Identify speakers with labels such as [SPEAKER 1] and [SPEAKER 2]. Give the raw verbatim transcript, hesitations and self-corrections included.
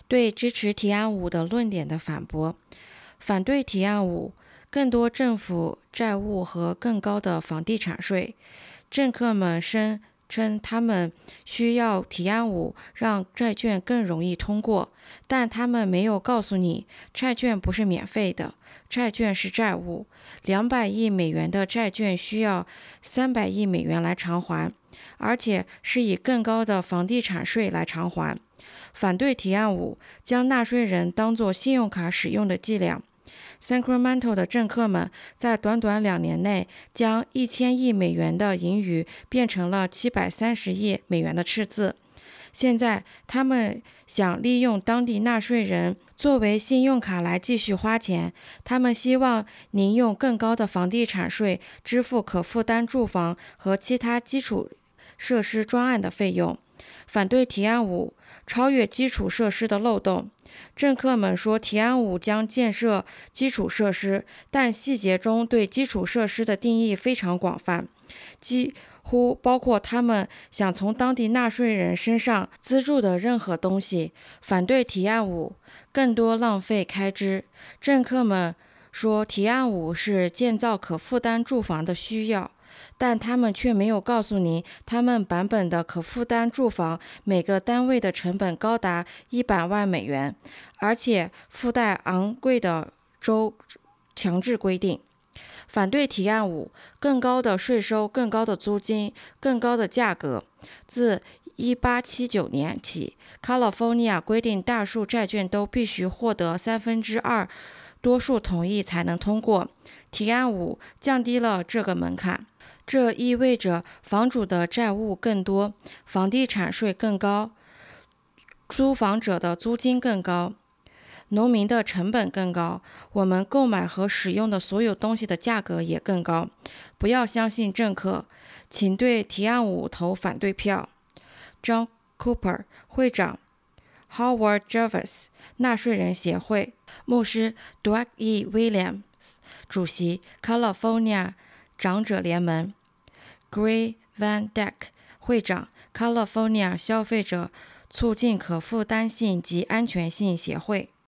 [SPEAKER 1] 对支持提案五的论点的反驳。反对提案五，更多政府债务和更高的房地产税。政客们声称他们需要提案五让债券更容易通过，但他们没有告诉你，债券不是免费的，债券是债务，两百亿美元的债券需要三百亿美元来偿还，而且是以更高的房地产税来偿还。反对提案五，将纳税人当作信用卡使用的伎俩。Sacramento 的政客们在短短两年内将一千亿美元的盈余变成了七百三十亿美元的赤字。现在他们想利用当地纳税人作为信用卡来继续花钱，他们希望您用更高的房地产税支付可负担住房和其他基础设施专案的费用。反对提案五，超越基础设施的漏洞。政客们说提案五将建设基础设施，但细节中对基础设施的定义非常广泛，几乎包括他们想从当地纳税人身上资助的任何东西。反对提案五，更多浪费开支。政客们说提案五是建造可负担住房的需要，但他们却没有告诉你，他们版本的可负担住房每个单位的成本高达一百万美元，而且附带昂贵的州强制规定。反对提案五，更高的税收、更高的租金、更高的价格。自一八七九年起 ，California 规定大数债券都必须获得三分之二多数同意才能通过。提案五降低了这个门槛。这意味着房主的债务更多，房地产税更高，租房者的租金更高，农民的成本更高，我们购买和使用的所有东西的价格也更高。不要相信政客，请对提案五投反对票。John Cooper 会长， Howard Jarvis 纳税人协会，牧师 Doug E. Williams 主席 California 长者联盟， Gray Van Dyck 会长 California 消费者促进可负担性及安全性协会。